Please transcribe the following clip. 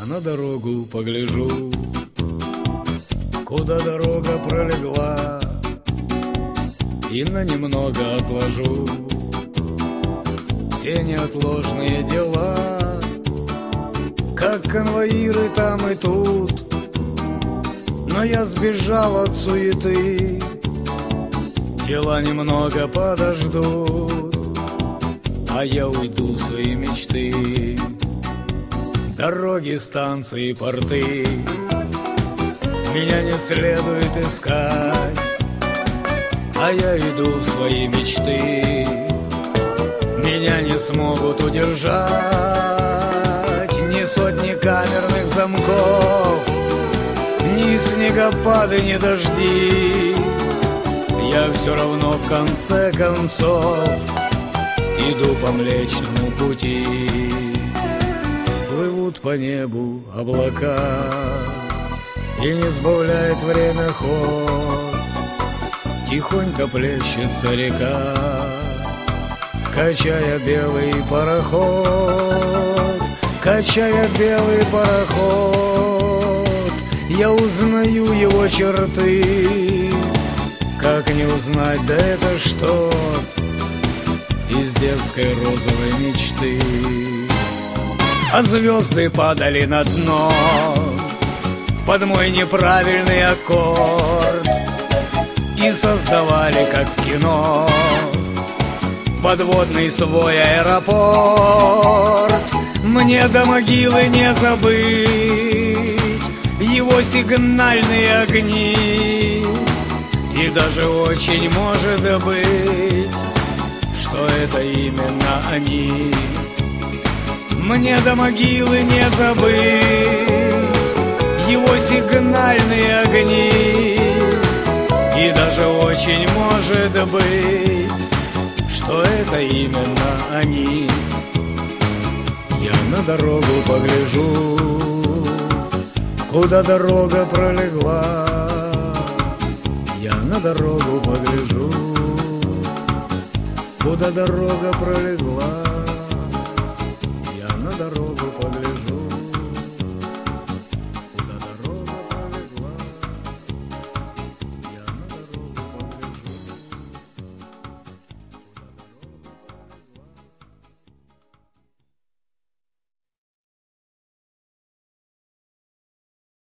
на дорогу погляжу, куда дорога пролегла, и на немного отложу все неотложные дела, как конвоиры там и тут. Но я сбежал от суеты, дела немного подождут, а я уйду в свои мечты. Дороги, станции, порты меня не следует искать, а я иду в свои мечты. Меня не смогут удержать ни сотни камерных замков, ни снегопады, ни дожди. Я все равно в конце концов иду по Млечному пути. Плывут по небу облака, и не сбавляет время ход. Тихонько плещется река, качая белый пароход, качая белый пароход. Я узнаю его черты, как не узнать, да это что из детской розовой мечты. А звезды падали на дно под мой неправильный аккорд и создавали, как в кино, подводный свой аэропорт. Мне до могилы не забыть его сигнальные огни, и даже очень может быть, что это именно они. Мне до могилы не забыть его сигнальные огни, и даже очень может быть, что это именно они. Я на дорогу погляжу, куда дорога пролегла. Я на дорогу погляжу, куда дорога пролегла.